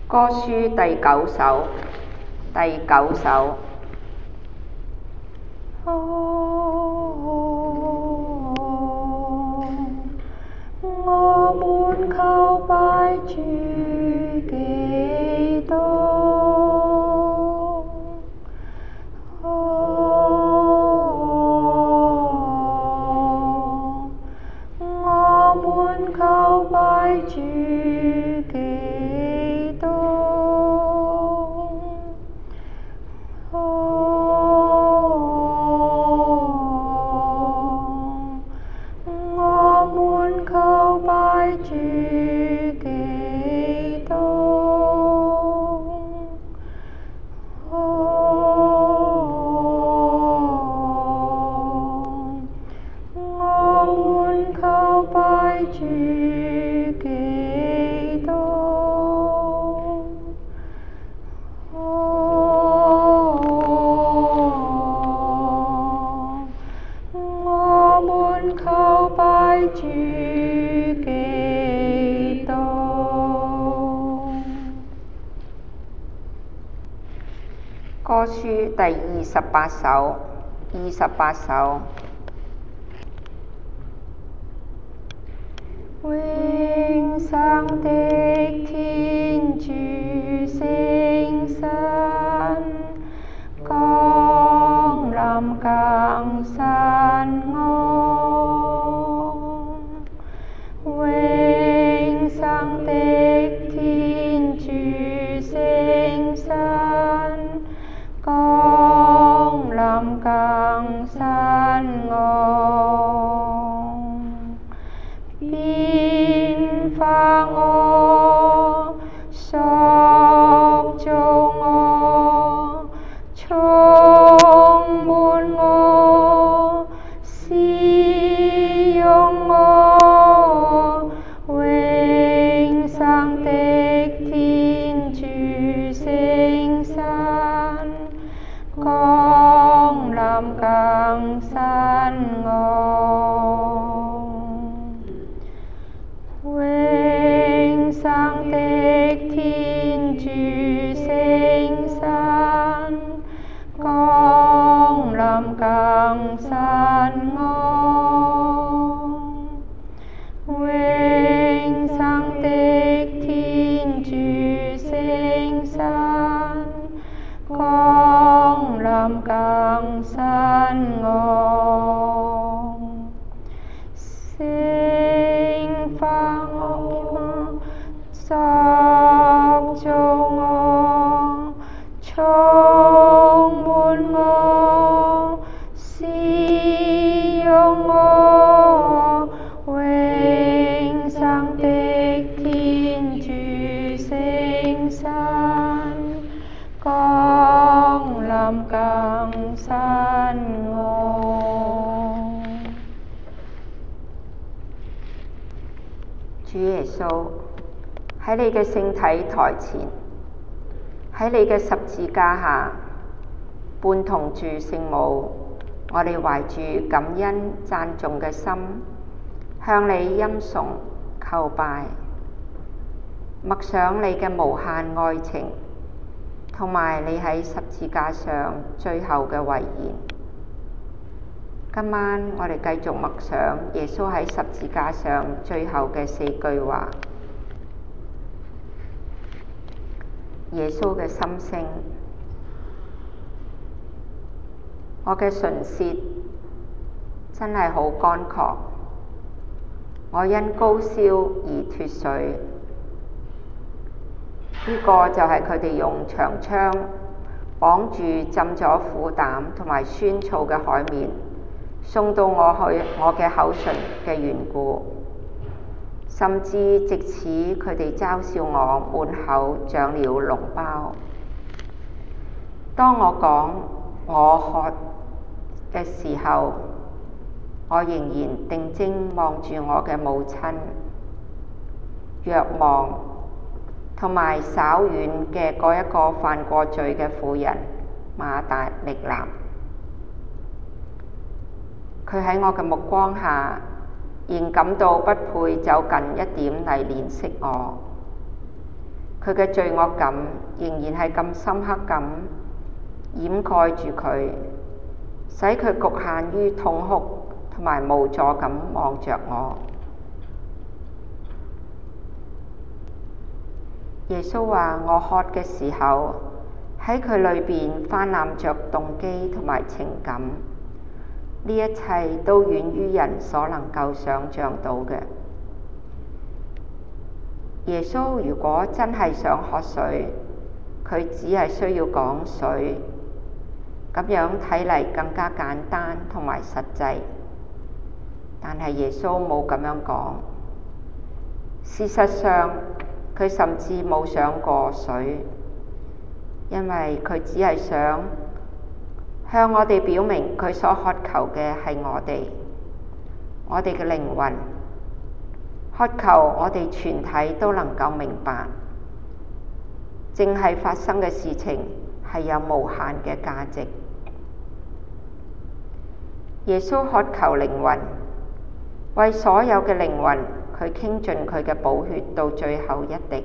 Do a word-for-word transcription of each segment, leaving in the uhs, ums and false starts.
歌書第九首，第九首。哦，我們叩拜主基督。哦，我們叩拜主基督。哦，我們叩拜主基督。哦，我們叩拜主基督。哦，我們叩拜主基督。歌書第二十八首，二十八首。永生的天主聖神，降臨更新我。永生的天主聖神，降臨更新我。變化我，塑造我，充滿我，使用我。永生的天主聖神，降臨更新我。永生的天主聖神，降臨更新我。永生的天主聖神，降臨更新我。聖化我，塑造我，充滿我，使用我。永生的天主聖神，降臨更新我。主耶穌，喺你嘅聖體台前，喺你嘅十字架下，伴同住聖母，我哋懷住感恩讚頌嘅心，向你欽崇叩拜，默想你嘅無限愛情，同埋你喺十字架上最後嘅遺言。今晚我哋繼續默想耶穌喺十字架上最後嘅四句話。耶穌嘅心聲：我嘅唇舌真係好乾涸，我因高燒而脫水。呢、這個就係佢哋用長槍綁住浸咗苦膽同埋酸醋嘅海綿送到我去我嘅口唇嘅緣故，甚至藉此佢哋嘲笑我滿口長了膿包。當我講我渴嘅時候，我仍然定睛望住我嘅母親，若望同埋稍遠嘅嗰一個犯過罪嘅婦人馬達力南。佢喺我嘅目光下，仍感到不配走近一點嚟憐惜我。 佢嘅罪惡感仍然係咁深刻咁掩蓋住佢，使佢局限於痛哭同埋無助咁望着我。耶穌話：我渴嘅時候，喺佢裏邊泛濫着動機同埋情感，呢一切都遠於人所能夠想像到嘅。耶穌如果真係想喝水，佢只係需要講水，咁樣睇嚟更加簡單同埋實際。但係耶穌冇咁樣講。事實上，佢甚至冇想過水，因為佢只係想向我哋表明佢所渴求嘅係我哋，我哋嘅靈魂，渴求我哋全體都能夠明白，正係發生嘅事情係有無限嘅價值。耶穌渴求靈魂，為所有嘅靈魂，佢傾盡佢嘅寶血到最後一滴。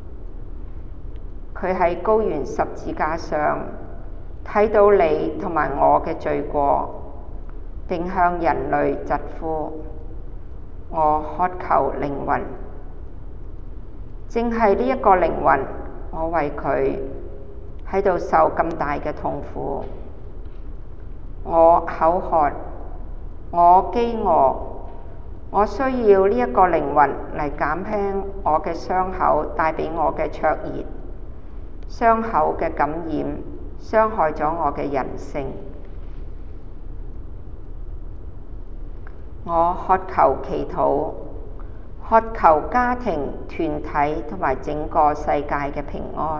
佢喺高原十字架上睇到你同埋我嘅罪過，並向人類疾呼：我渴求靈魂。正係呢一個靈魂，我為佢喺度受咁大嘅痛苦。我口渴，我飢餓，我需要呢一個靈魂嚟減輕我嘅傷口帶俾我嘅灼熱，傷口嘅感染傷害咗我嘅人性。我渴求祈禱，渴求家庭、團體同埋整個世界嘅平安。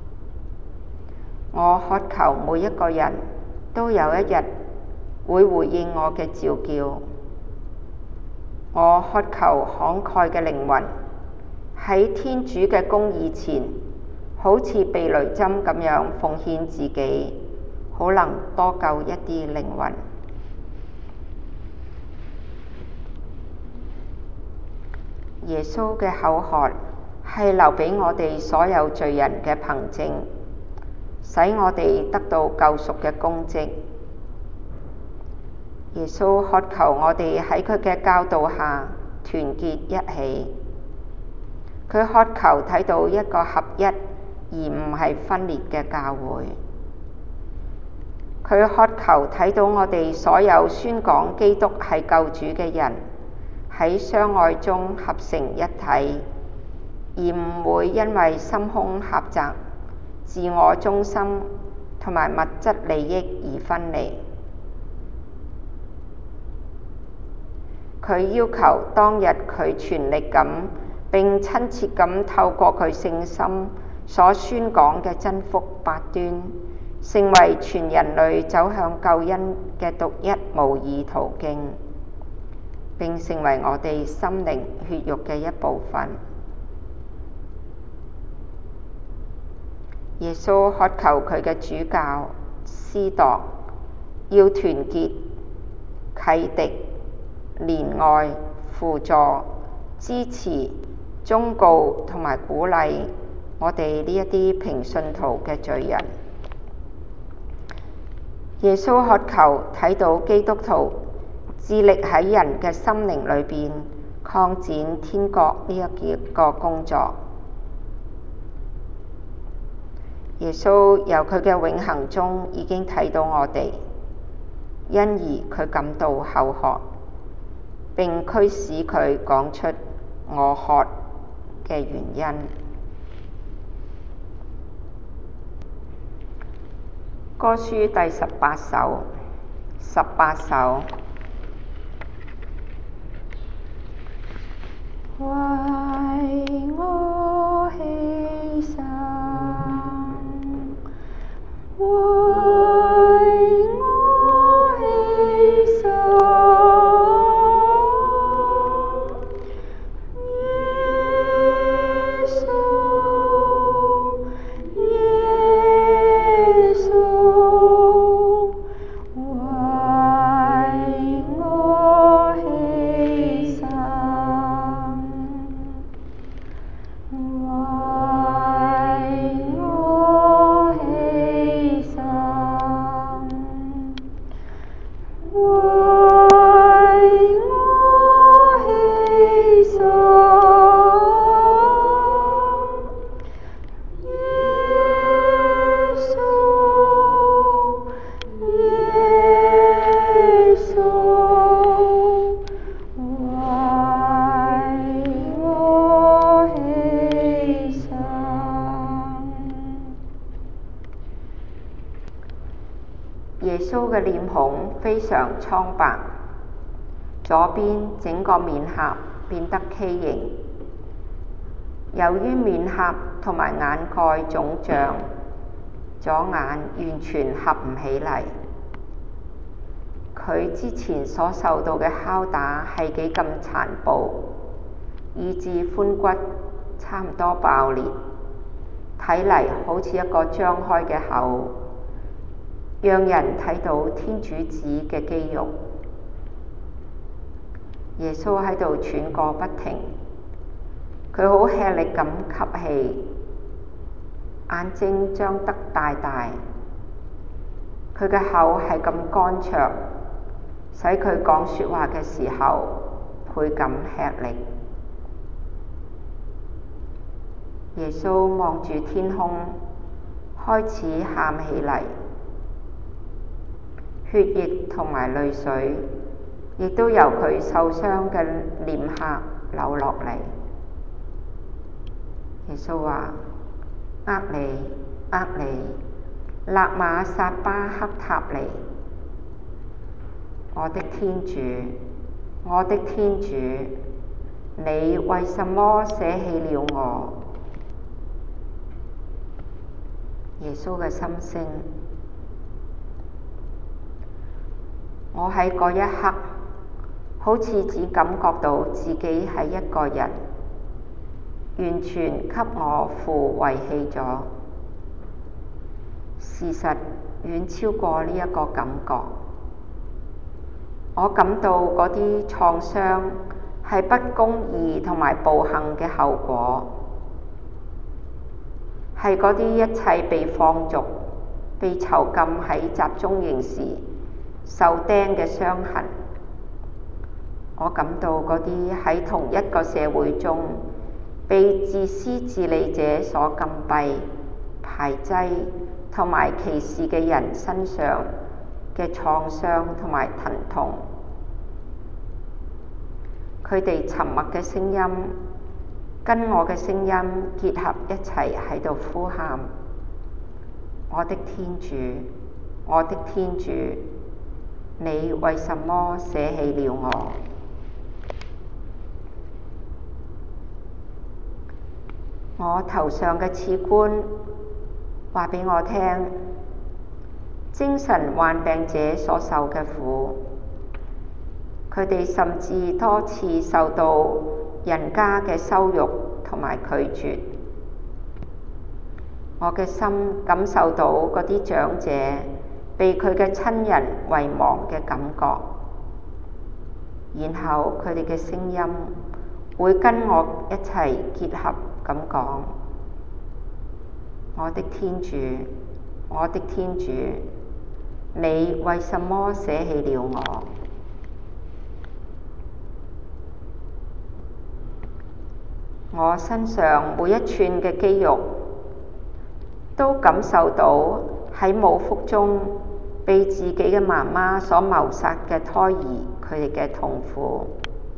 我渴求每一個人都有一日會回應我嘅召叫。我渴求慷慨嘅靈魂喺天主嘅公義前，好似避雷針咁樣奉獻自己，好能多救一啲靈魂。耶穌嘅口渴係留俾我哋所有罪人嘅憑證，使我哋得到救贖嘅功績。耶穌渴求我哋喺佢嘅教導下團結一起，佢渴求睇到一個合一而唔係分裂嘅教會。佢渴求睇到我哋所有宣講基督係救主嘅人喺相愛中合成一體，而唔會因為心胸狹窄、自我中心同埋物質利益而分離。佢要求當日佢全力咁並親切咁透過佢聖心所宣講嘅真福八端，成為全人類走向救恩嘅獨一無二途徑，並成為我哋心靈血肉嘅一部分。耶穌渴求佢嘅主教司鐸要團結、啟迪、憐愛、輔助、支持、忠告同埋鼓勵我哋呢一啲平信徒嘅罪人。耶穌渴求睇到基督徒致力喺人嘅心靈裏邊擴展天國呢一個工作。耶穌由佢嘅永恆中已經睇到我哋，因而佢感到口渴，並驅使佢講出我渴嘅原因。歌書第十八首，十八首。為我犧牲，為我犧牲，耶穌，耶穌，為我犧牲。 耶穌嘅臉孔非常蒼白，左邊整個面頰變得畸形，由於面頰同埋眼蓋腫脹，左眼完全合唔起嚟。佢之前所受到嘅拷打係幾咁殘暴，以致髖骨差唔多爆裂，睇嚟好似一個張開嘅口，讓人睇到天主子嘅肌肉。耶穌喺度喘個不停，佢好吃力咁吸氣，眼睛張得大大，佢嘅口係咁乾灼，使佢講說話嘅時候倍感吃力。耶穌望住天空，開始喊起嚟，血液同埋淚水亦都由佢受傷嘅臉頰流落嚟。耶穌話：厄里，厄里，勒馬撒巴赫塔尼，我的天主，我的天主，你為什麼捨棄了我？耶穌嘅心聲。我喺嗰一刻，好似只感覺到自己係一個人，完全給我父遺棄咗。事實遠超過呢一個感覺。我感到嗰啲創傷係不公義同埋暴行嘅後果，係嗰啲一切被放逐、被囚禁喺集中營時受釘嘅傷痕。我感到嗰啲喺同一個社會中被自私自利者所禁閉、排擠同埋歧視嘅人身上嘅創傷同埋疼痛。佢哋沉默嘅聲音跟我嘅聲音結合一齊喺度呼喊：我的天主，我的天主，你為什麼捨棄了我？我頭上嘅刺冠話俾我聽，精神患病者所受嘅苦，佢哋甚至多次受到人家嘅羞辱同埋拒絕。我嘅心感受到嗰啲長者被佢嘅親人遺忘嘅感覺，然後佢哋嘅聲音會跟我一齊結合咁講：我的天主，我的天主，你為什麼捨棄了我？我身上每一寸嘅肌肉都感受到喺母腹中被自己嘅媽媽所謀殺嘅胎兒佢哋嘅痛苦，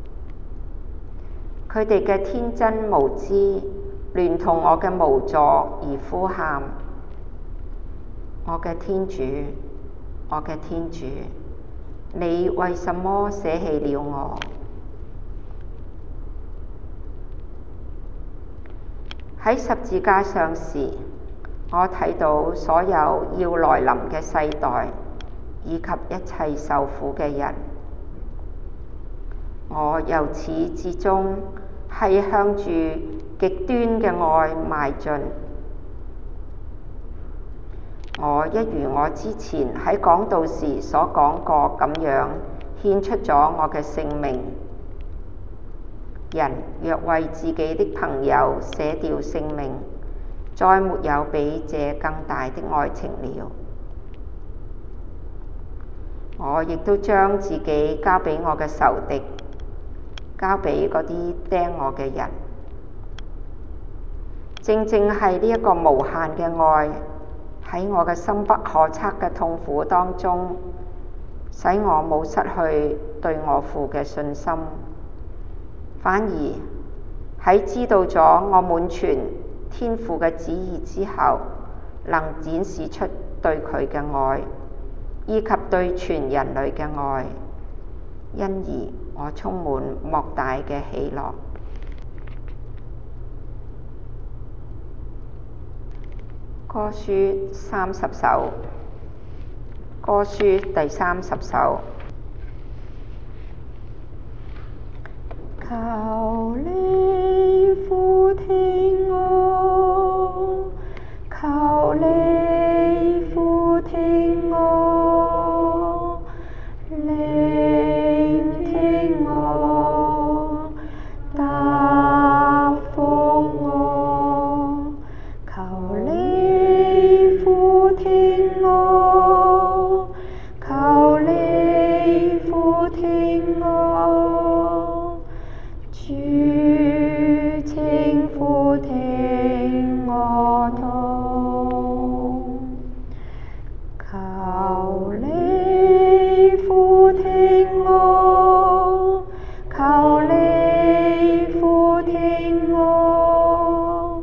佢哋嘅天真無知聯同我嘅無助而呼喊：我嘅天主，我嘅天主，你為什麼捨棄了我？喺十字架上時，我睇到所有要來臨嘅世代，以及一切受苦嘅人。我由始至終係向住極端嘅愛邁進。我一如我之前喺講道時所講過咁樣，獻出咗我嘅性命。人若為自己的朋友捨掉性命，再沒有比這更大的愛情了。我亦都將自己交俾我嘅仇敵，交俾嗰啲釘我嘅人。正正係呢一個無限嘅愛，喺我嘅深不可測嘅痛苦當中，使我冇失去對我父嘅信心，反而喺知道咗我滿全天父嘅旨意之後，能展示出對佢嘅愛， 以及對全人類嘅愛，因而我充滿莫大嘅喜樂。歌書三十首，歌書第三十首。求你俯聽我，求你俯聽我，聆聽我，答覆我。求你俯聽我，求你俯聽我，主，請俯聽我禱。求你俯聽我，求你俯聽我，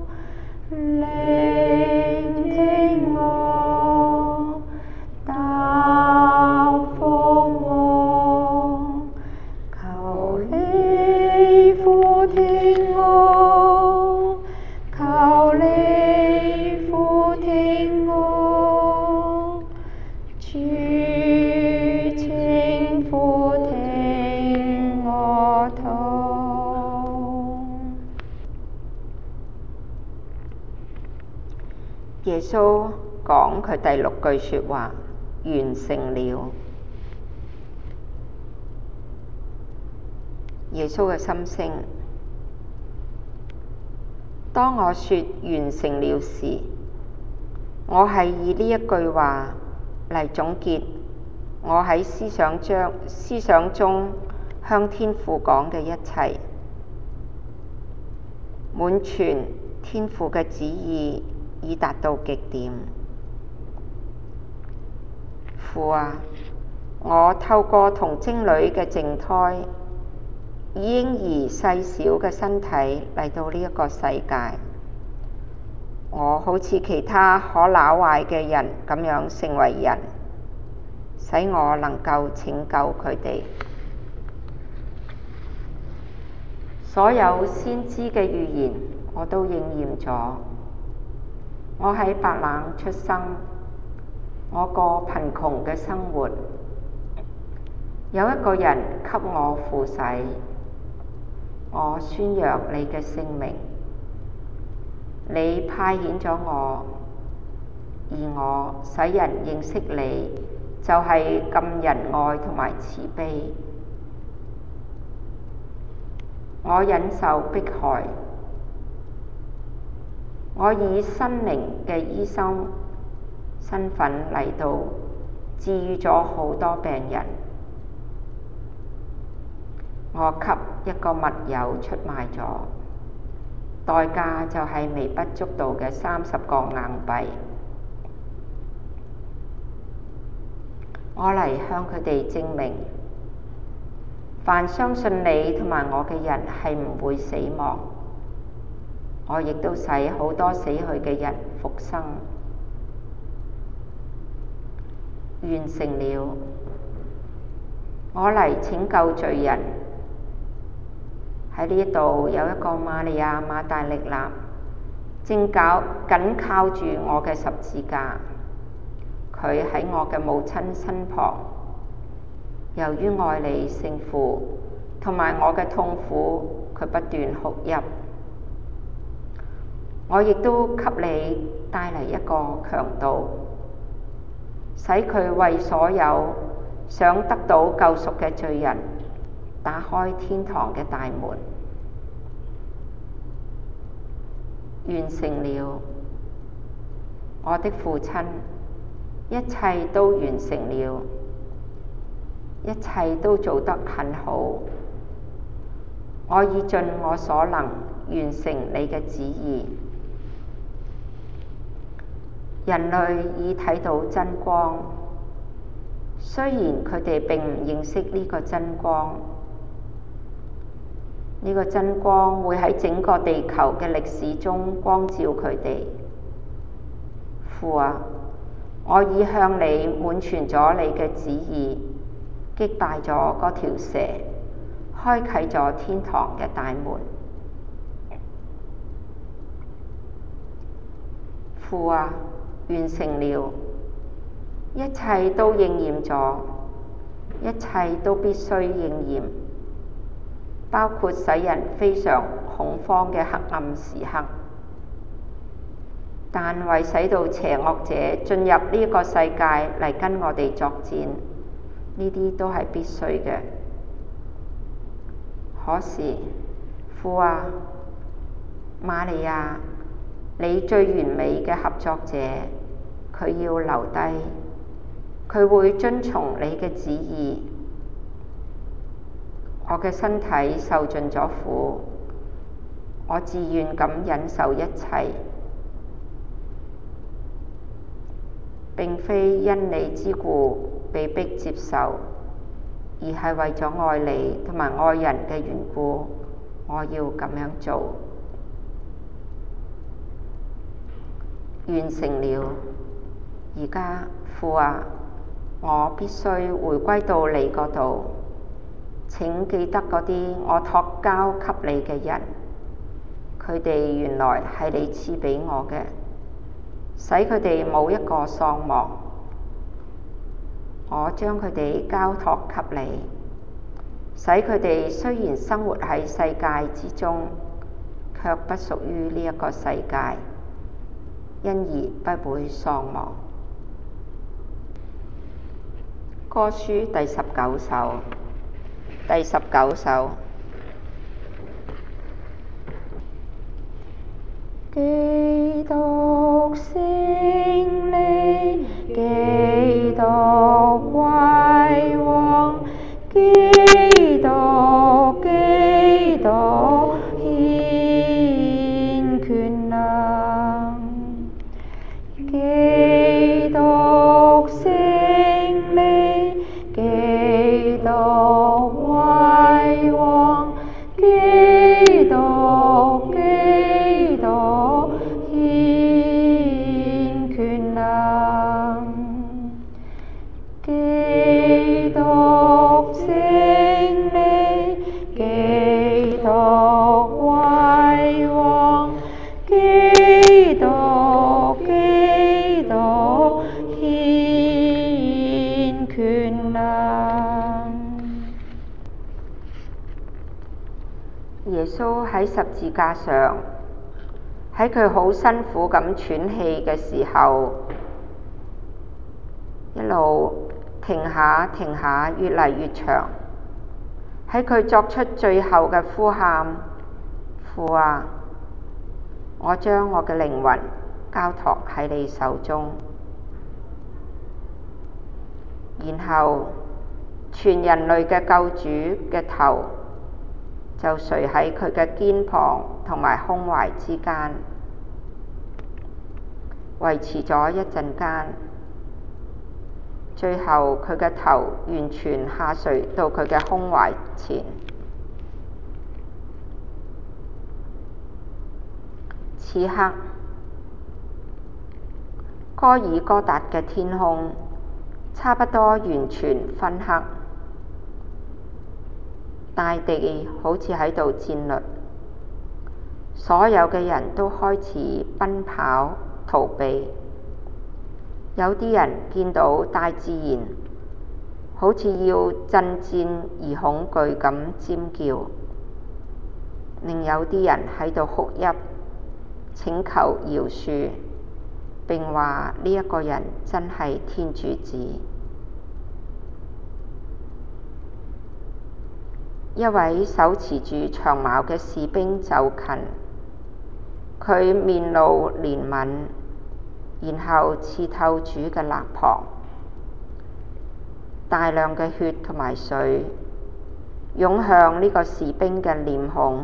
聆聽我，答覆我。求你俯聽我，求你俯聽我，主，請俯聽我禱。耶穌講佢第六句說話，完成了。耶穌嘅心聲：當我說完成了時，我係以呢一句話嚟總結我喺思想將思想中向天父講嘅一切，滿全天父嘅旨意已達到極點。父啊，我透過童貞女嘅靜胎，以嬰兒細小嘅身體嚟到呢一個世界，我好似其他可朽壞嘅人咁樣成為人，使我能夠拯救佢哋。所有先知嘅預言我都應驗咗。我喺白冷出生，我過貧窮嘅生活，有一個人給我付洗，我宣揚你嘅聖名，你派遣咗我，而我使人認識你，就係咁仁愛同埋慈悲。我忍受迫害，我以心靈嘅醫生身份嚟到治癒咗好多病人。我給一個密友出賣咗，代價就係微不足道嘅三十個硬幣。我嚟向佢哋證明，凡相信你同埋我嘅人係唔會死亡。我亦都使好多死去嘅人復生。完成了，我嚟拯救罪人。喺呢度有一個瑪利亞馬大力納，正搞緊靠住我嘅十字架。佢喺我嘅母親身旁。由於愛你聖父同埋我嘅痛苦，佢不斷哭泣。我亦都給你帶嚟一個強盜，使佢為所有想得到救贖嘅罪人打開天堂嘅大門。完成了，我的父親，一切都完成了，一切都做得很好。我已盡我所能完成你嘅旨意。人類已睇到真光，雖然佢哋並唔認識呢個真光。呢個真光會喺整個地球嘅歷史中光照佢哋。父啊， 我已向你滿傳咗你嘅旨意，擊敗咗嗰條蛇，開啟咗天堂嘅大門。父啊，完成了，一切都應驗咗，一切都必須應驗，包括使人非常恐慌嘅黑暗時刻。但為使到邪惡者進入呢個世界嚟跟我哋作戰，呢啲都係必須嘅。可是，父啊，瑪利亞，你最完美嘅合作者，佢要留低，佢會遵從你嘅旨意。我嘅身體受盡咗苦，我自願咁忍受一切，並非因你之故被迫接受，而係為咗愛你同埋愛人嘅緣故，我要咁樣做。完成了。而家，父啊，我必須回歸到你嗰度。請記得嗰啲我託交給你嘅人，佢哋原來係你賜俾我嘅，使佢哋冇一個喪亡。我將佢哋交託給你，使佢哋雖然生活喺世界之中，卻不屬於呢一個世界，因而不會喪亡。歌書第十九首，第十九首。基督勝利，基督為王，基督基督顯權能，基督勝利，基督為王，基督基督顯權能，基督勝利，基督為王，基督基督顯權能。耶穌喺十字架上，喺佢好辛苦咁喘氣嘅時候，一路停下停下，越嚟越長。喺佢作出最後嘅呼喊：父啊，我將我嘅靈魂交託喺你手中。然後，全人類嘅救主嘅頭就垂喺佢嘅肩膀同埋胸懷之間，維持咗一陣間。最後，佢嘅頭完全下垂到佢嘅胸懷前。此刻，哥爾哥達嘅天空差不多完全昏黑，大地好似喺度戰慄，所有嘅人都開始奔跑逃避。有啲人見到大自然，好似要震戰而恐懼咁尖叫；另有啲人喺度哭泣，請求饒恕，並話呢一個人真係天主子。一位手持住長矛嘅士兵就近，佢面露憐憫，然後刺透主嘅肋旁，大量嘅血同埋水湧向呢個士兵嘅臉孔。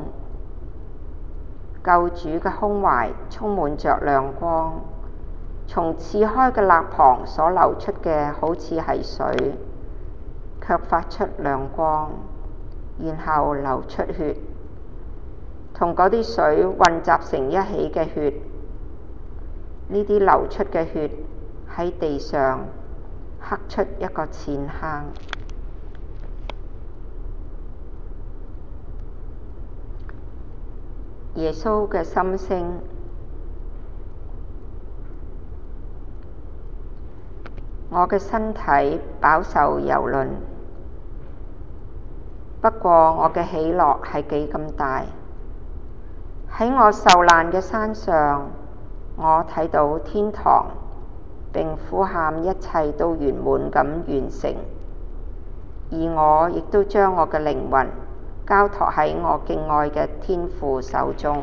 救主嘅胸懷充滿着亮光，從刺開嘅肋旁所流出嘅好似係水，卻發出亮光，然後流出血，同嗰啲水混雜成一起嘅血。呢啲流出嘅血喺地上刻出一個淺坑。耶穌嘅心聲：我嘅身體飽受蹂躪，不過我嘅喜樂係幾咁大。喺我受難嘅山上，我睇到天堂，並呼喊一切都圓滿咁完成。而我亦都將我嘅靈魂交託喺我敬愛嘅天父手中。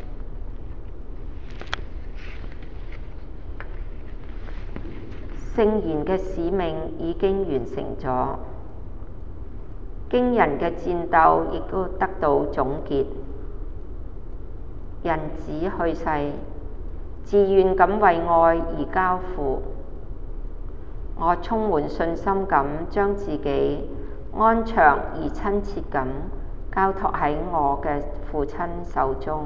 聖言嘅使命已經完成咗，驚人嘅戰鬥亦都得到總結。人子去世，自願咁為愛而交付。我充滿信心咁將自己安詳而親切咁交託喺我嘅父親手中。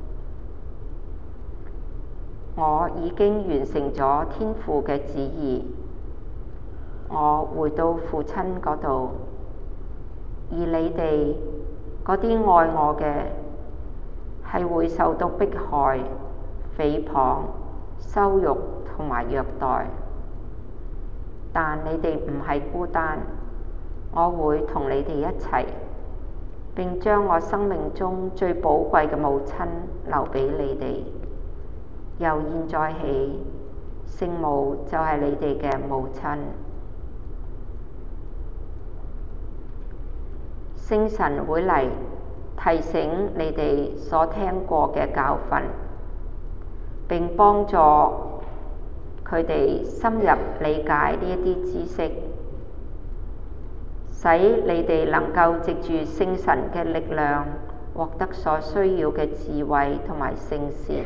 我已經完成咗天父嘅旨意，我回到父親嗰度，而你哋嗰啲愛我嘅係會受到迫害、誹謗、羞辱同埋虐待，但你哋唔係孤單，我會同你哋一齊，並將我生命中最寶貴嘅母親留俾你哋。由現在起，聖母就係你哋嘅母親。聖神會嚟提醒你哋所聽過嘅教訓，並幫助佢哋深入理解呢一啲知識，使你哋能夠藉住聖神嘅力量，獲得所需要嘅智慧同埋聖善，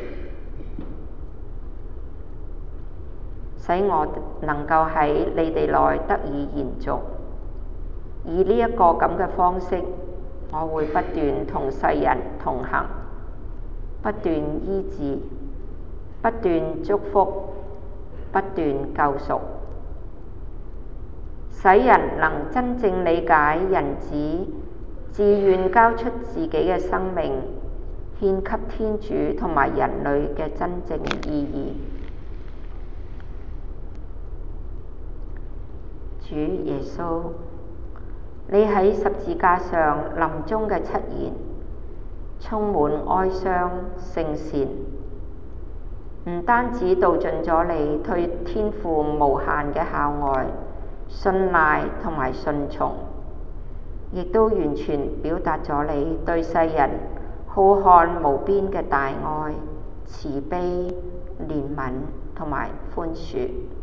使我能夠喺你哋內得以延續。以呢一個咁嘅方式，我會不斷同世人同行，不斷醫治，不斷祝福，不斷救贖，使人能真正理解人子自願交出自己嘅生命，獻給天主同埋人類嘅真正意義。主耶穌，你喺十字架上臨終嘅七言，充滿哀傷聖善，唔單止道盡咗你對天父無限嘅孝愛、信賴同埋順從，亦都完全表達咗你對世人浩瀚無邊嘅大愛、慈悲、憐憫同埋寬恕。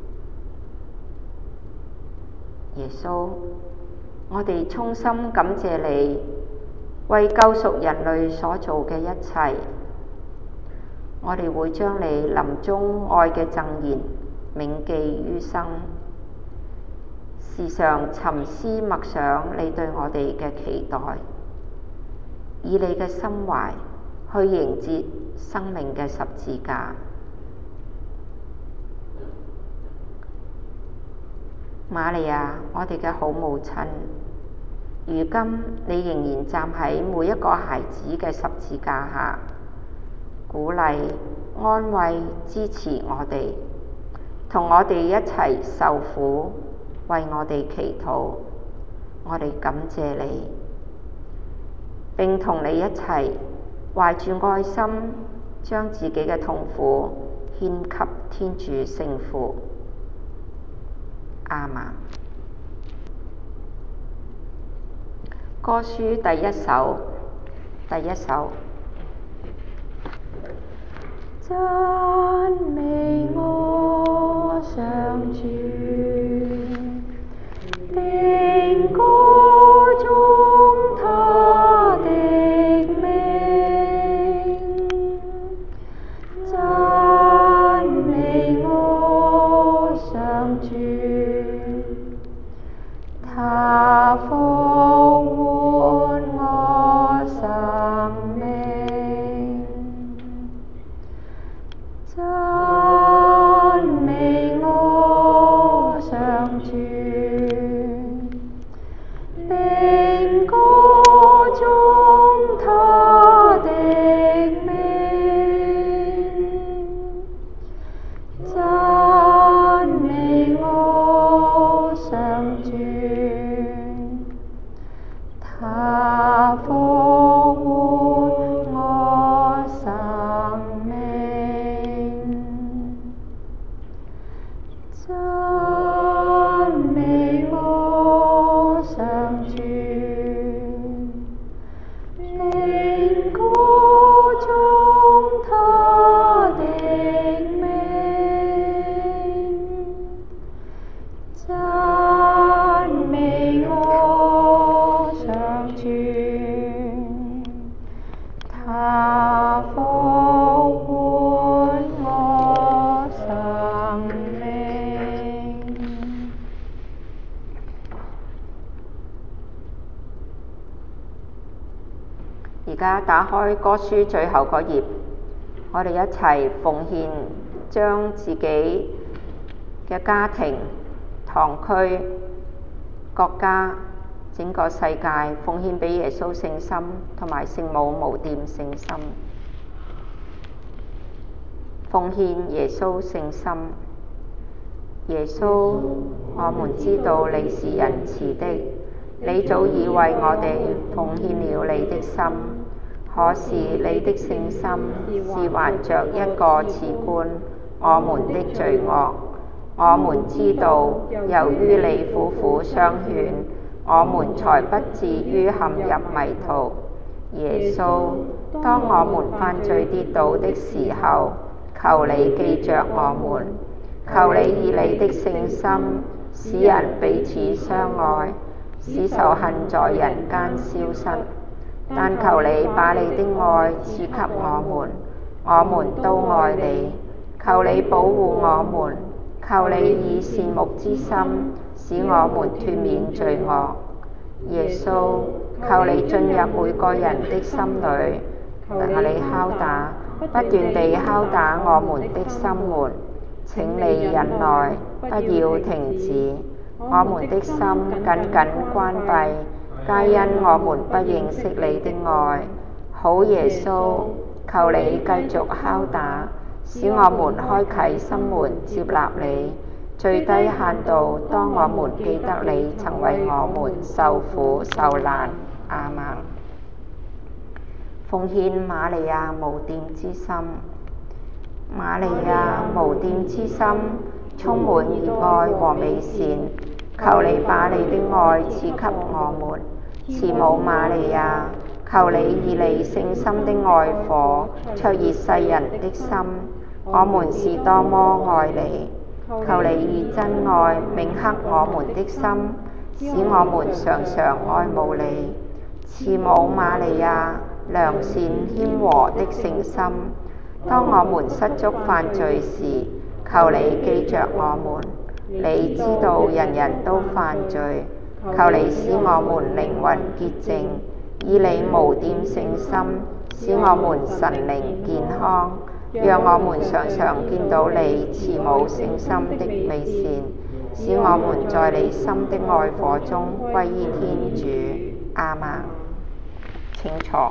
耶穌，我哋衷心感謝你為救贖人類所做嘅一切。我哋會將你臨終愛嘅贈言銘記於心，時常沉思默想你對我哋嘅期待，以你嘅心懷去迎接生命嘅十字架。瑪利亞，我哋嘅好母親，如今你仍然站喺每一個孩子嘅十字架下，鼓勵、安慰、支持我哋，同我哋一齊受苦，為我哋祈禱。我哋感謝你，並同你一齊懷住愛心，將自己嘅痛苦獻給天主聖父。阿們。歌書第一首，第一首。讚美我上主，並歌頌他的名，讚美我上主，他復活我生命。讚讚美我上主，他復活我生命，讚美我上主，靈歌頌他的名，讚美我上主，他復活我生命。而家打開歌書最後嗰頁，我哋一齊奉獻，將自己嘅家庭、堂區、國家、整個世界奉獻俾耶穌聖心同埋聖母無玷聖心。奉獻耶穌聖心。耶穌，我們知道你是仁慈的，你早已為我哋奉獻了你的心，可是你的聖心是還着一個賜觀我們的罪惡。我們知道，由於你苦苦相勸，我們才不至於陷入迷途。耶穌，當我們犯罪跌倒的時候，求你記着我們，求你以你的聖心使人彼此相愛，使仇恨在人間消失。但求你把你的愛賜給我們，我們都愛你。求你保護我們，求你以善牧之心使我們脫免罪惡。耶穌，求你進入每個人的心裏，求你敲打，不斷地敲打我們的心門。請你忍耐，不要停止。我們的心緊緊關閉，皆因我們不認識你的愛。好耶穌，求你繼續敲打，使我們開啟心門接納你。最低限度，當我們記得你曾為我們受苦受難。阿們。奉獻瑪利亞無玷之心。瑪利亞無玷之心，充滿熱愛和美善，求你把你的愛賜給我們。慈母瑪利亞，求你以你聖心的愛火灼熱世人的心，我們是多麼愛你。求你以真愛銘刻我們的心，使我們常常愛慕你。慈母瑪利亞，良善謙和的聖心，當我們失足犯罪時，求你記着我們。你知道人人都犯罪，求你使我們靈魂潔淨，以你無玷聖心使我們神靈健康，讓我們常常見到你慈母聖心的美善，使我們在你心的愛火中歸依天主。阿們。請坐。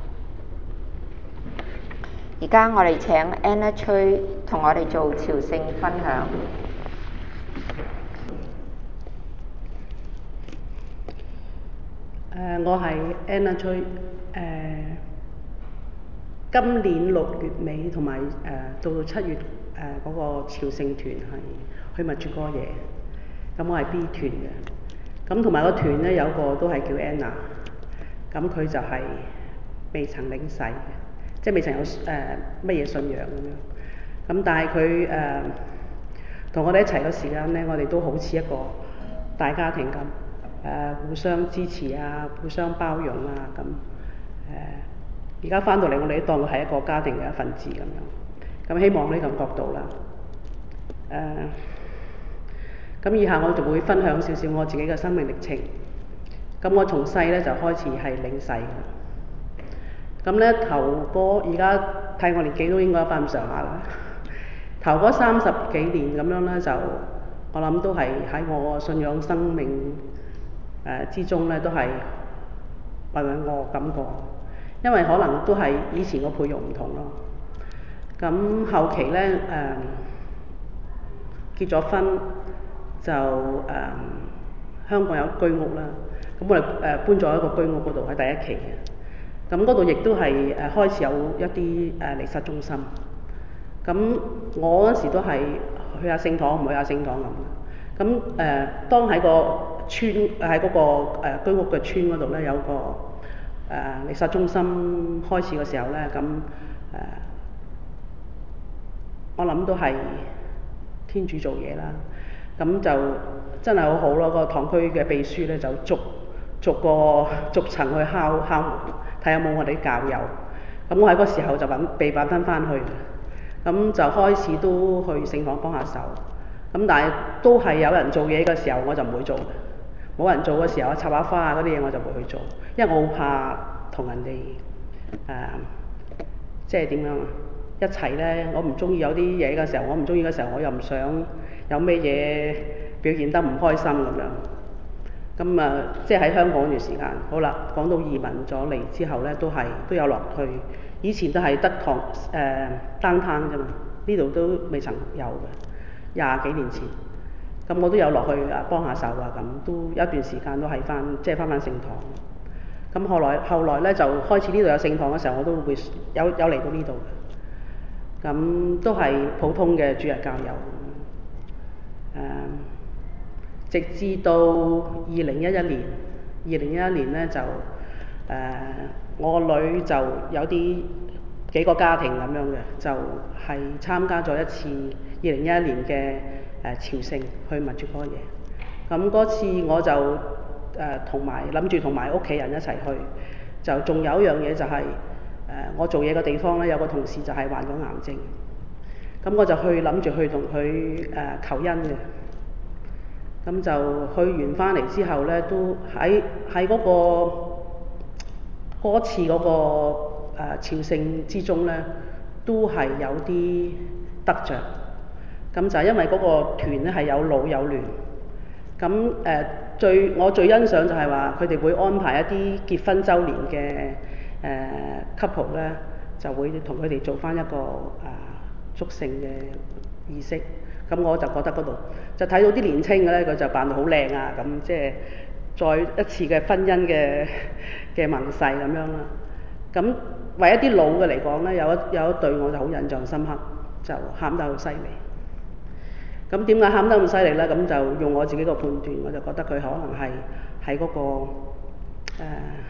而家我哋請 Anna 崔同我哋做朝聖分享。 誒、呃，我係 Anna 崔。誒、呃，今年六月尾同埋誒到到七月誒嗰、呃那個朝聖團係去默主哥耶。咁我係 B 團嘅。咁同埋個團咧有個都係叫 Anna。咁佢就係未曾領洗嘅。即係未曾有誒乜嘢信仰咁樣，咁但係佢誒同我哋一齊嘅時間咧，我哋都好似一個大家庭咁，誒、呃、互相支持啊，互相包容啊咁。誒而家翻到嚟，我哋都當佢係一個家庭嘅一份子咁樣。咁希望呢個角度啦。誒、呃，咁以下我就會分享少少我自己嘅生命歷程。咁我從細咧就開始係領洗嘅。咁咧頭嗰而家睇我年紀都應該翻咁上下啦。頭嗰三十幾年咁樣咧，就我諗都係喺我信仰生命誒、呃、之中咧，都係渾渾噩噩感覺。因為可能都係以前個配育唔同咯。咁後期咧誒、呃， 結咗婚就誒、呃、香港有居屋啦，咁我哋誒、呃、搬咗一個居屋嗰度喺第一期嘅，咁嗰度亦都係誒、呃、開始有一啲誒離失中心。咁我嗰時都係去下聖堂，唔去下聖堂咁。咁誒、呃，當喺個村喺嗰、嗰個、呃、居屋嘅村嗰度咧，有個誒、呃、離失中心開始嘅時候咧，咁誒、呃，我諗都係天主做嘢啦。咁就真係好好咯，個堂區嘅秘書咧就逐逐個逐層去敲敲門，睇下有冇我哋啲教友。咁我喺嗰時候就揾被揾翻翻去。咁就開始都去聖堂幫下手，咁但係都係有人做嘢嘅時候我就唔會做嘅，冇人做嘅時候插下花啊嗰啲嘢我就唔會去做，因為我好怕同人哋誒即係點樣啊一齊咧，我唔中意有啲嘢嘅時候，我唔中意嘅時候我又唔想有咩嘢表現得唔開心咁樣。咁啊即係喺香港嗰段時間，好啦，講到移民咗嚟之後咧，都係都有落去。以前都係得堂誒單攤啫嘛，呢度都未曾有嘅，廿幾年前，咁我都有落去啊幫下手啊咁，都有一段時間都係翻即係翻返聖堂。咁後來後來咧就開始呢度有聖堂嘅時候，我都會有有嚟到呢度嘅，咁都係普通嘅主日教友。誒、呃，直至到二零一一年，二零一一年咧就誒。呃我個女就有啲幾個家庭咁樣嘅，就係、是、參加咗一次二零一一年嘅誒朝聖去默主哥耶。咁嗰次我就誒同埋諗住同埋屋企人一齊去，就仲有一樣嘢就係、是、誒、呃、我做嘢嘅地方咧，有個同事就係患咗癌症，咁我就去諗住去同佢誒求恩嘅。咁就去完翻嚟之後咧，都喺喺嗰個。嗰次嗰、那個誒、呃、朝聖之中咧，都係有啲得着。咁就係因為嗰個團咧係有老有嫩。咁誒、呃、最我最欣賞就係話佢哋會安排一啲結婚週年嘅誒、呃、couple 咧，就會同佢哋做翻一個誒、呃、祝聖嘅儀式。咁我就覺得嗰度就睇到啲年青嘅咧，佢就扮到好靚啊，咁即係。再一次嘅婚姻嘅嘅盟誓咁樣啦，咁為一啲老嘅嚟講咧，有一有一對我就好印象深刻，就喊得好犀利。咁點解喊得咁犀利咧？咁就用我自己個判斷，我就覺得佢可能係喺嗰個誒、呃、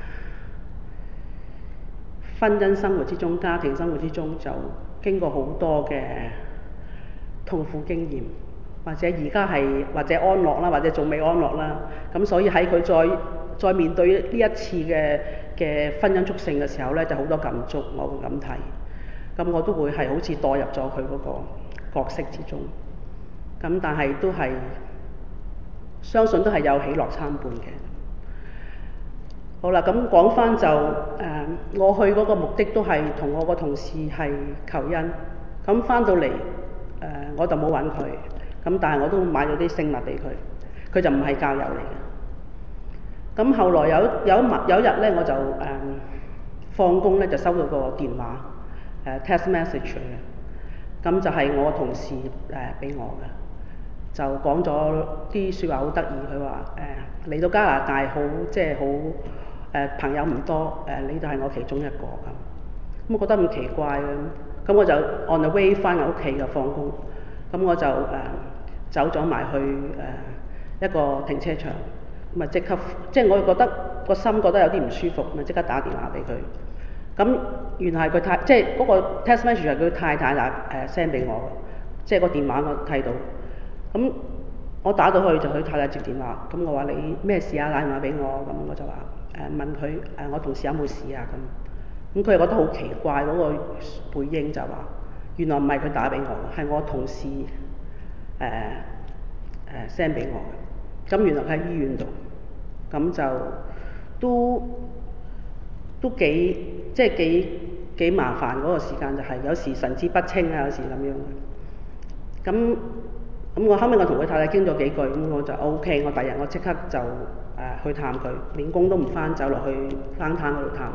婚姻生活之中、家庭生活之中，就經過好多嘅痛苦經驗。或者而家係或者安樂啦，或者仲未安樂啦，咁所以喺佢再再面對呢一次嘅嘅婚姻祝聖嘅時候咧，就好多感觸，我會咁睇。咁我都會係好似代入咗佢嗰個角色之中。咁但係都係相信都係有喜樂參半嘅。好啦，咁講翻就誒、呃，我去嗰個目的都係同我個同事係求恩。咁翻到嚟誒、呃，我就冇揾佢。咁但係我都買咗啲聖物俾佢，佢就唔係教友嚟嘅。咁後來有有一有一日咧，我就誒、呃、放工咧就收到個電話，誒、呃、text message 嘅，咁就係我同事誒俾、呃、我嘅，就講咗啲説話好得意，佢話誒嚟到加拿大好即係好誒朋友唔多，誒、呃、你就係我其中一個咁。咁我覺得咁奇怪嘅，咁我就 on the way 翻嚟屋企就放工，咁我就誒。呃走咗埋去誒、呃、一個停車場，咁啊即刻，即係我覺得個心覺得有啲唔舒服，咪即刻打電話俾佢。咁原來係佢太，即係嗰個 text message 係佢太太打誒 send 俾我嘅，即係個電話我睇到。咁我打到去就佢太太接電話，咁我話你咩事啊？打電話俾我，咁我就話誒、呃、問佢誒、呃、我同事有冇事啊咁。咁佢又覺得好奇怪嗰、那個回應就話，原來唔係佢打俾我，係我同事。誒誒 send 俾我嘅，咁原來喺醫院度，咁就都都幾即係幾幾麻煩嗰個時間，就係有時神志不清啊，有時咁樣嘅。咁咁我後尾我同佢太太傾咗幾句，咁我就 O K，我第日我即刻就誒、呃、去探佢，連工都唔返，走落去冷灘嗰度探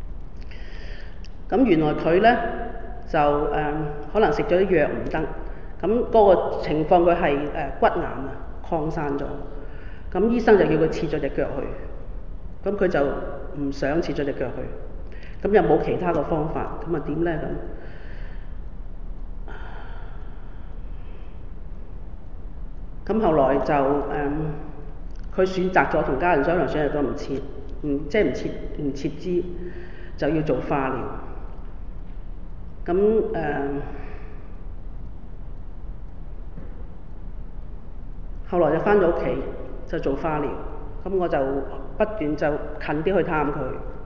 佢。咁原來佢咧就誒、呃、可能食咗啲藥唔得。 咁嗰個情況佢係誒骨癌啊擴散咗，咁醫生就叫佢切咗隻腳去，咁佢就唔想切咗隻腳去，咁又冇其他嘅方法，咁啊點咧咁？咁後來就誒，佢、嗯、選擇咗同家人商量，選擇咗唔切，唔即係唔切唔切肢，就要做化療。咁誒、嗯，後來就返咗屋企，就做化療。咁我就不斷就近啲去探佢。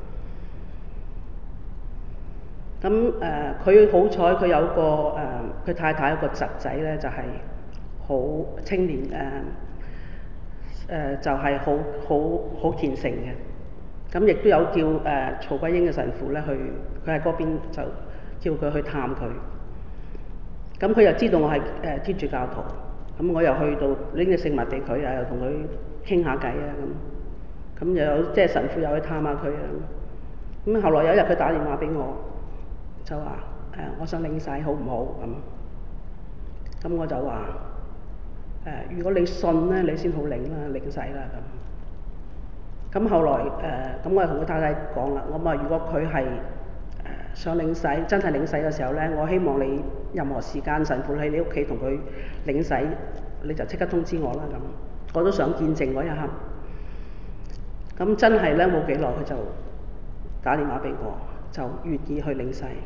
咁誒，佢、呃、好彩佢有個誒，佢、呃、太太有個侄仔咧，就係、是。好青年誒誒、呃呃、就係好好好虔誠嘅，咁亦都有叫誒、呃、曹桂英嘅神父咧去，佢喺嗰邊就叫佢去探佢。咁佢又知道我係誒、呃、天主教徒，咁我又去到拎隻聖物俾佢啊，又同佢傾下偈啊咁，咁又有即係神父又去探下佢啊。咁後來有一日佢打電話俾我，就話誒、呃、我想領洗好唔好咁？咁我就話。誒、呃，如果你信咧，你先好領啦，領洗啦咁。咁後來誒，咁、呃、我又同佢太太講啦，我話如果佢係誒想領洗，真係領洗嘅時候咧，我希望你任何時間神父喺你屋企同佢領洗，你就即刻通知我啦咁。我都想見證嗰一刻。咁真係咧冇幾耐，佢就打電話俾我，就願意去領洗。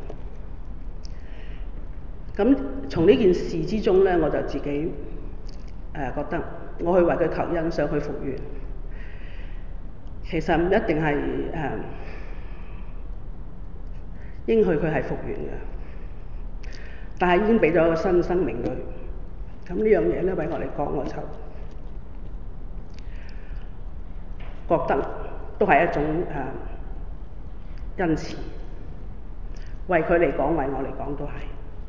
咁從呢件事之中咧，我就自己。誒、呃、覺得我去為佢求恩，想去復原，其實唔一定係誒、呃、應許佢係復原嘅，但係已經俾咗個新生命佢。咁呢樣嘢咧，為我嚟講，我就覺得都係一種誒、呃、恩賜，為佢嚟講，為我嚟講都係。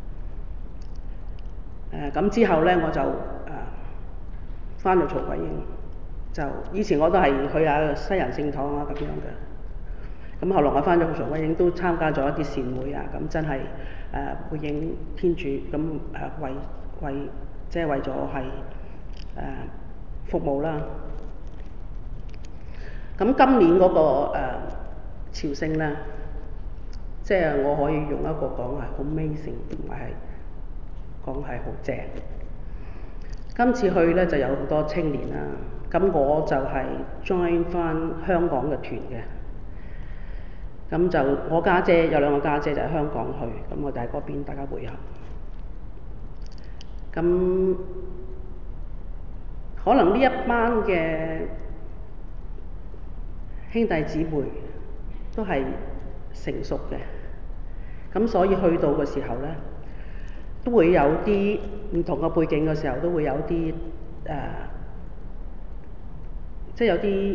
誒、呃、咁之後咧，我就誒。呃返到曹桂英，就以前我都係去下西人聖堂啊咁樣嘅。咁後來我返咗曹桂英，都參加咗一啲善會啊，咁真係誒回應天主，咁誒、呃、為為即係為咗係誒服務啦。咁今年嗰、那個誒、呃、朝聖咧，即係我可以用一個講係好 amazing，同埋係講係好正。今次去咧就有好多青年啦，咁我就係 join 翻香港嘅團嘅，咁就我家姐，姐有兩個家姐，姐就喺香港去，咁我哋喺嗰邊大家會合。咁可能呢一班嘅兄弟姊妹都係成熟嘅，咁所以去到嘅時候咧，都會有啲唔同嘅背景嘅時候，都會有啲誒、呃，即係有啲誒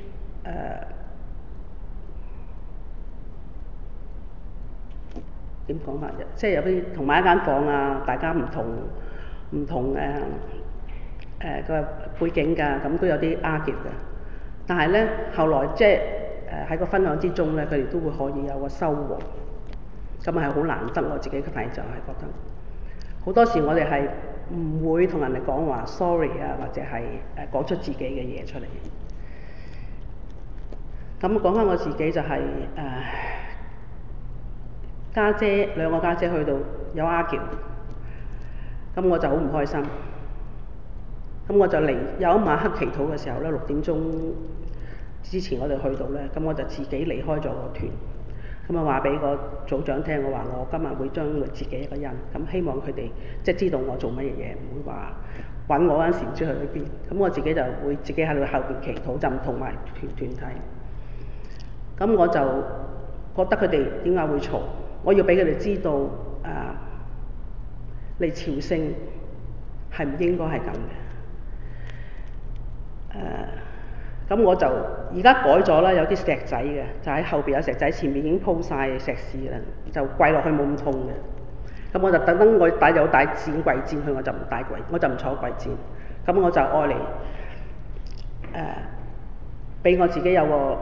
點講法啫？即係有啲同埋一間房啊，大家唔同唔同誒誒個背景㗎，咁都有啲 argue 嘅。但係咧，後來即係誒喺個分享之中咧，佢哋都會可以有個收穫，咁係好難得。我自己嘅睇就係覺得。好多時我哋係唔會同人哋講話 sorry 啊，或者係誒講出自己嘅嘢出嚟。咁講翻我自己就係誒家姐兩個家姐去到有 argue，咁我就好唔開心。咁我就嚟有一晚黑祈禱嘅時候咧，六點鐘之前我哋去到咧，咁我就自己離開咗個團。咁啊話俾個組長聽，我話我今日會將佢自己一個人，咁希望佢哋即係知道我做乜嘢嘢，唔會話揾我嗰陣時唔知去邊。咁我自己就會自己喺度後邊祈禱，就唔同埋團團體。咁我就覺得佢哋點解會嘈？我要俾佢哋知道，誒、呃、嚟朝聖係唔應該係咁嘅。誒、呃。咁我就而家改咗啦，有啲石仔嘅，就喺後邊有石仔，前面已經鋪晒石屎啦，就跪落去冇咁痛嘅。咁我就特登我帶有帶墊跪墊去，我就唔帶跪，我就唔坐跪墊。咁我就愛嚟誒，俾、呃、我自己有個誒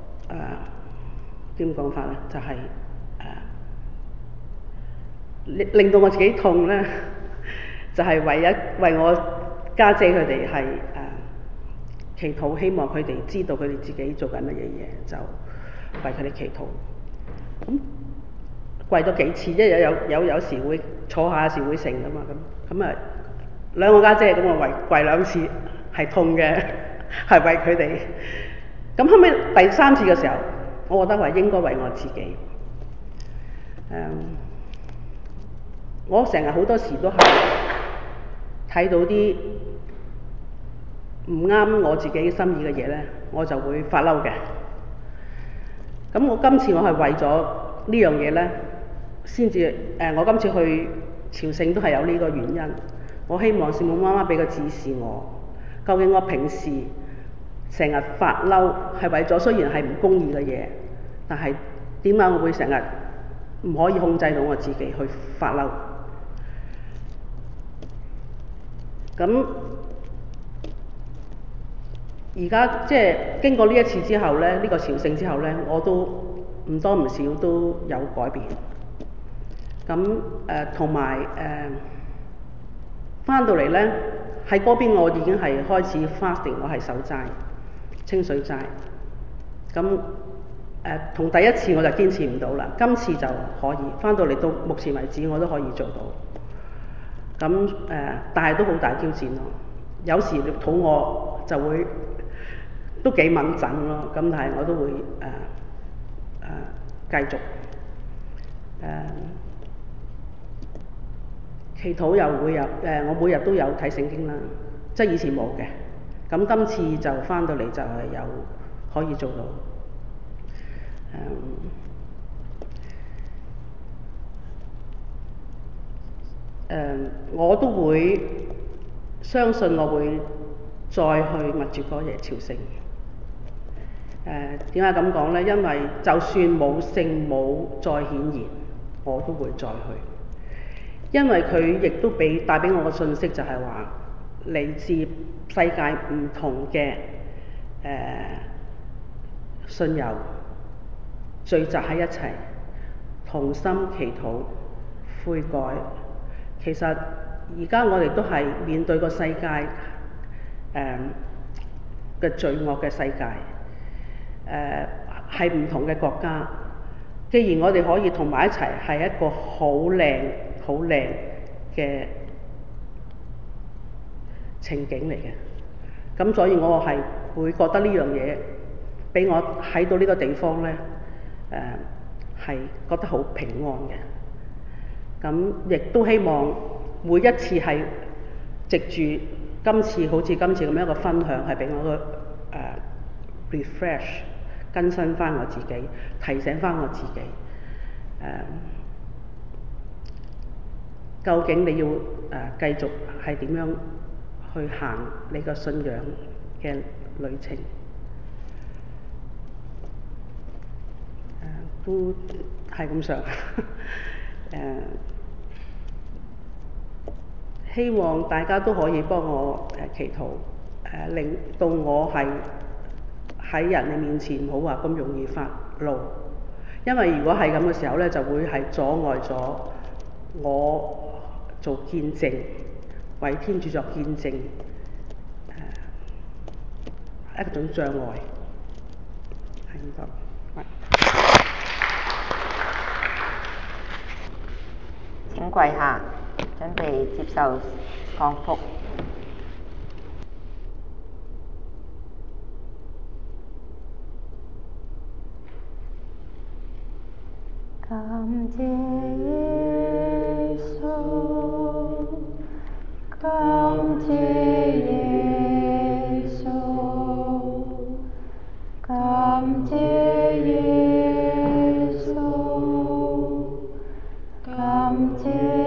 點講法咧，就係、是、誒、呃、令令到我自己痛咧， 就係、是、為一為我家姐佢哋係誒祈禱，希望佢哋知道佢哋自己做緊乜嘢嘢，就為佢哋祈禱。咁跪咗幾次，因為有有有有時會坐下，有時會成噶嘛，咁咁啊兩個家姐咁我跪跪兩次係痛嘅，係為佢哋。咁後尾第三次嘅時候，我覺得話應該為我自己。誒、um,，我成日好多時都係睇到啲唔啱我自己心意嘅嘢咧，我就會發嬲嘅。咁我今次我係為咗呢樣嘢咧，先至誒，我今次去朝聖都係有呢個原因。我希望聖母媽媽俾個指示我，究竟我平時成日發嬲係為咗雖然係唔公義嘅嘢，但係點解我會成日唔可以控制到我自己去發嬲？咁而家即係經過呢一次之後咧，呢、呢個朝聖之後咧，我都唔多唔少都有改變。咁誒同埋誒翻到嚟咧，喺嗰邊我已經係開始 fasting， 我係守齋、清水齋。咁誒同第一次我就堅持唔到啦，今次就可以翻到嚟到目前為止我都可以做到。咁誒、呃，但係都好大挑戰咯。有時肚餓就會都幾敏陣咯，咁但係我都會誒誒、呃呃、繼續誒、呃、祈禱又會有誒、呃，我每日都有睇聖經啦，即係以前冇嘅。咁今次就翻到嚟就係有可以做到。誒、嗯，我都會相信我會再去默主哥耶朝聖。誒點解咁講呢？因為就算冇聖母再顯現，我都會再去。因為佢亦都俾帶俾我嘅信息就係話，嚟自世界唔同嘅誒、呃、信友聚集喺一齊，同心祈禱悔改。其實而家我哋都係面對個世界誒嘅、呃、罪惡嘅世界，誒係唔同嘅國家。既然我哋可以同埋一齊，係一個好靚好靚嘅情景嚟嘅。咁所以我係會覺得呢樣嘢俾我喺到呢個地方咧，誒、呃、係覺得好平安嘅。咁亦都希望每一次係藉住今次好似今次咁樣一個分享，係俾我個誒、呃、refresh 更新翻我自己，提醒翻我自己誒、呃，究竟你要誒、呃、繼續係點樣去行你個信仰嘅旅程？誒、呃、都係咁上誒。希望大家都可以幫我誒、呃、祈禱，誒、呃、令到我係喺人嘅面前唔好話咁容易發怒，因為如果係咁嘅時候咧，就會係阻礙咗我做見證，為天主作見證，誒、呃、一種障礙，係咁多。 請跪下。準備接受降福。感謝耶穌，感謝耶穌，感謝耶穌，感謝。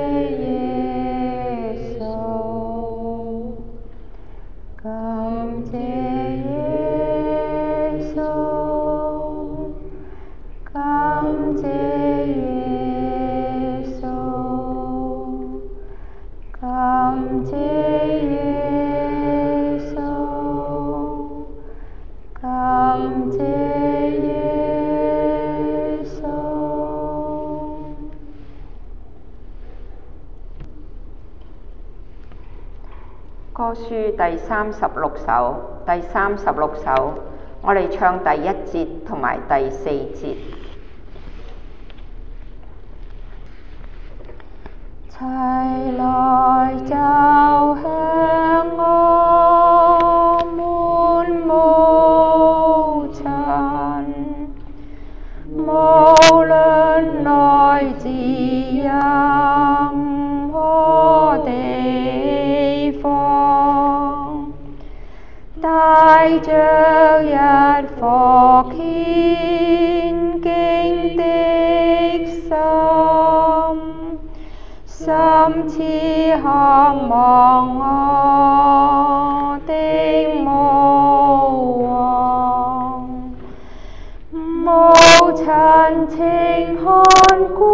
歌書第三十六首，第三十六首，我哋唱第一節同埋第四節。齊來就向我們無塵，無論來自任何地方，帶着一顆虔敬的心，深切渴望我的牧王，無陳情看顧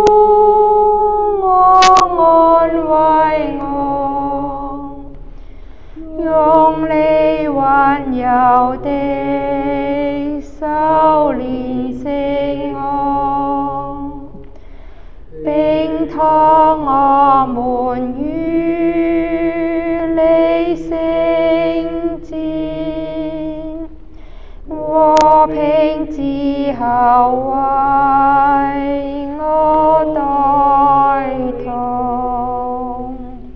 我，安慰我，用你溫柔的手憐惜我，並託我們與你聖戰，和平之後為我代禱。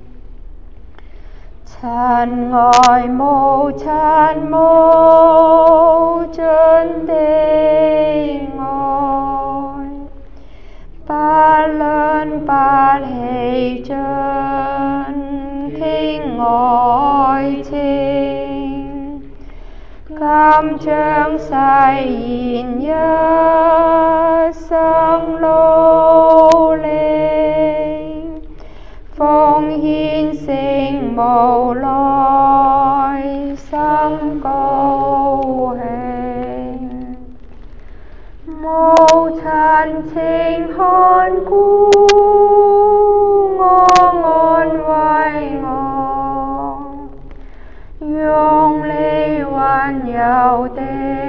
親愛無親無盡的愛，不論不欺盡傾愛情，甘將誓言一生努力，奉獻聖母來心高興，無陳情看顧我，安慰我，用你溫柔的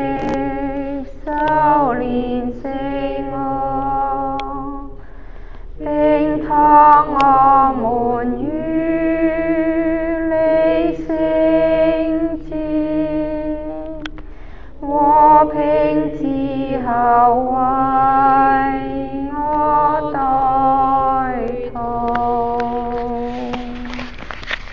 手憐惜我，並託我們與你聖戰，和平之後